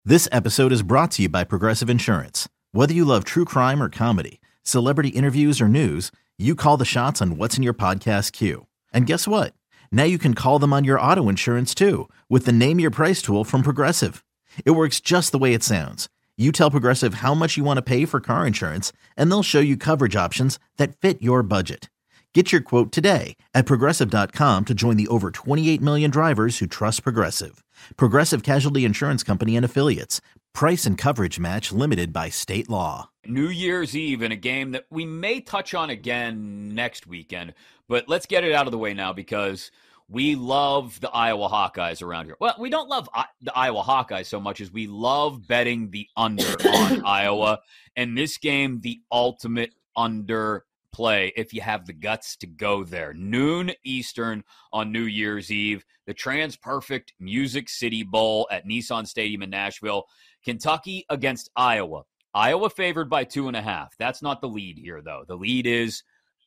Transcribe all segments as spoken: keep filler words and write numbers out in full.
This episode is brought to you by Progressive Insurance. Whether you love true crime or comedy, celebrity interviews or news, you call the shots on what's in your podcast queue. And guess what? Now you can call them on your auto insurance too with the Name Your Price tool from Progressive. It works just the way it sounds. You tell Progressive how much you want to pay for car insurance, and they'll show you coverage options that fit your budget. Get your quote today at Progressive dot com to join the over twenty-eight million drivers who trust Progressive. Progressive Casualty Insurance Company and Affiliates. Price and coverage match limited by state law. New Year's Eve in a game that we may touch on again next weekend, but let's get it out of the way now because we love the Iowa Hawkeyes around here. Well, we don't love the Iowa Hawkeyes so much as we love betting the under on Iowa, and this game, the ultimate under play if you have the guts to go there. Noon Eastern on New Year's Eve, the Trans-Perfect Music City Bowl at Nissan Stadium in Nashville. Kentucky against Iowa. Iowa favored by two and a half. That's not the lead here, though. The lead is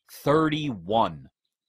thirty-one.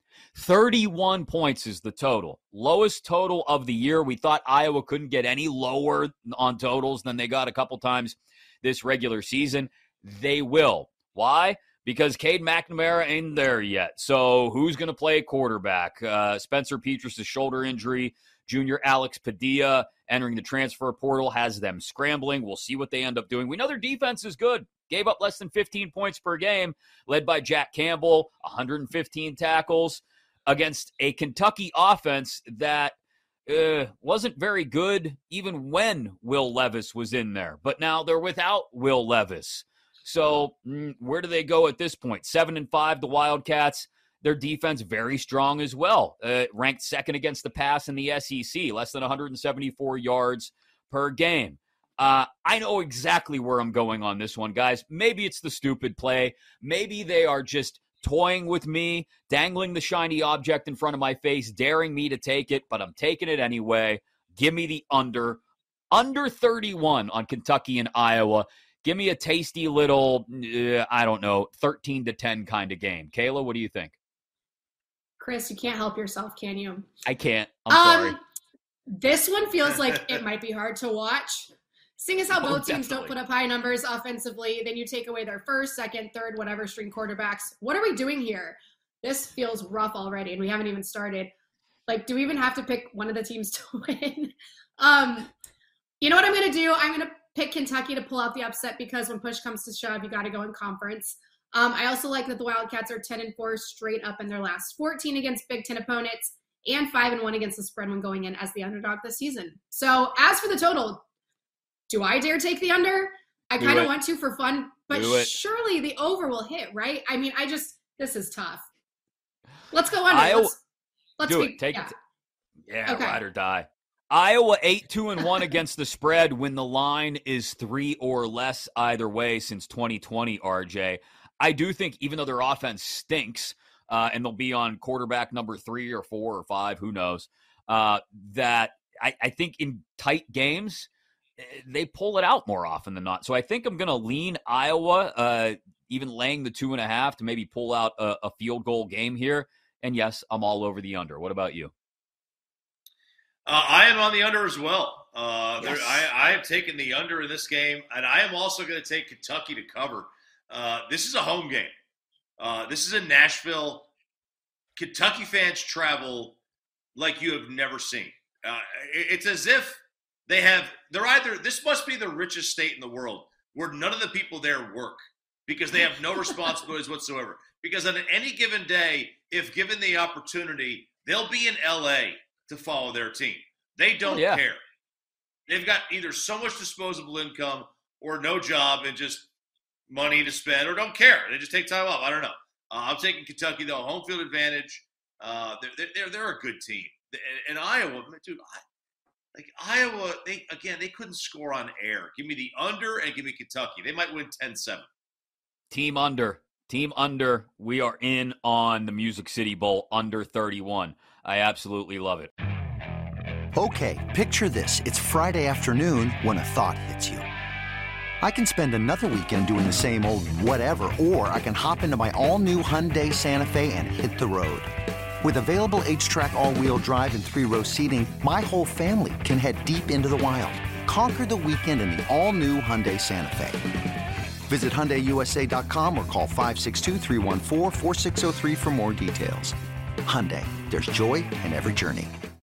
thirty-one points is the total. Lowest total of the year. We thought Iowa couldn't get any lower on totals than they got a couple times this regular season. They will. Why? Because Cade McNamara ain't there yet. So who's going to play quarterback? Uh, Spencer Petras' shoulder injury. Junior Alex Padilla entering the transfer portal has them scrambling. We'll see what they end up doing. We know their defense is good. Gave up less than fifteen points per game, led by Jack Campbell, one hundred fifteen tackles, against a Kentucky offense that uh, wasn't very good even when Will Levis was in there. But now they're without Will Levis. So mm, where do they go at this point? Seven and five, the Wildcats. Their defense very strong as well. Uh, ranked second against the pass in the S E C, less than one hundred seventy-four yards per game. Uh, I know exactly where I'm going on this one, guys. Maybe it's the stupid play. Maybe they are just toying with me, dangling the shiny object in front of my face, daring me to take it, but I'm taking it anyway. Give me the under. Under thirty-one on Kentucky and Iowa. Give me a tasty little, uh, I don't know, thirteen to ten kind of game. Kayla, what do you think? Chris, you can't help yourself, can you? I can't. I'm um, sorry. This one feels like it might be hard to watch. Seeing as how oh, both teams definitely. don't put up high numbers offensively, then you take away their first, second, third, whatever string quarterbacks. What are we doing here? This feels rough already, and we haven't even started. Like, do we even have to pick one of the teams to win? um, you know what I'm going to do? I'm going to pick Kentucky to pull out the upset because when push comes to shove, you got to go in conference. Um, I also like that the Wildcats are ten and four straight up in their last fourteen against Big Ten opponents and five and one against the spread when going in as the underdog this season. So as for the total, do I dare take the under? I kind of want to for fun, but surely the over will hit, right? I mean, I just, this is tough. Let's go under. Iowa, let's let's do be, it. Take yeah. it. Yeah, Okay. ride or die. Iowa eight two and one against the spread when the line is three or less either way since twenty twenty, R J. I do think even though their offense stinks, uh, and they'll be on quarterback number three or four or five, who knows, uh, that I, I think in tight games, they pull it out more often than not. So I think I'm going to lean Iowa, uh, even laying the two and a half to maybe pull out a, a field goal game here. And yes, I'm all over the under. What about you? Uh, I am on the under as well. Uh, Yes. there, I, I have taken the under in this game, and I am also going to take Kentucky to cover. Uh, this is a home game. Uh, this is in Nashville. Kentucky fans travel like you have never seen. Uh, it, it's as if they have – they're either – this must be the richest state in the world where none of the people there work because they have no responsibilities whatsoever. Because on any given day, if given the opportunity, they'll be in L A to follow their team. They don't yeah. care. They've got either so much disposable income or no job and just money to spend or don't care. They just take time off. I don't know. Uh, I'm taking Kentucky, though. Home field advantage. Uh, they're, they're, they're a good team. And, and Iowa, dude, I, like Iowa, they again, they couldn't score on air. Give me the under and give me Kentucky. They might win ten seven. Team under. Team under. We are in on the Music City Bowl under thirty-one. I absolutely love it. Okay, picture this. It's Friday afternoon when a thought hits you. I can spend another weekend doing the same old whatever, or I can hop into my all-new Hyundai Santa Fe and hit the road. With available H-Track all-wheel drive and three-row seating, my whole family can head deep into the wild. Conquer the weekend in the all-new Hyundai Santa Fe. Visit Hyundai U S A dot com or call five six two, three one four, four six zero three for more details. Hyundai, there's joy in every journey.